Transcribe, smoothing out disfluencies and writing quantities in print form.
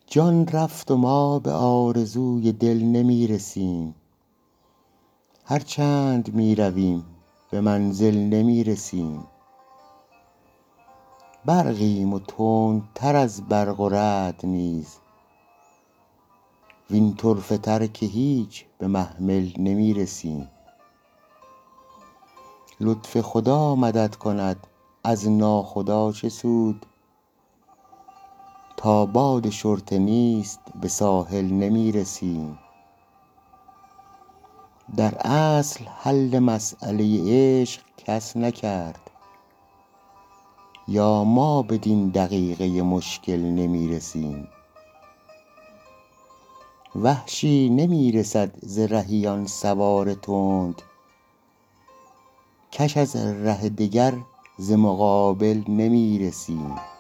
جان رفت و ما به آرزوی دل نمی رسیم، هر چند می رویم به منزل نمی رسیم. برقیم و تندتر از برق و رعد نیز، وین طرفه تر که هیچ به محمل نمی رسیم. لطف خدا مدد کند از ناخدا چه سود، تا باد شرطه نیست به ساحل نمی رسیم. در اصل حل مسأله عشق کس نکرد، یا ما بدین دقیقه مشکل نمی رسیم. وحشی نمی رسد ز رهیان سوار تند، کش از ره دگر ز مقابل نمی رسیم.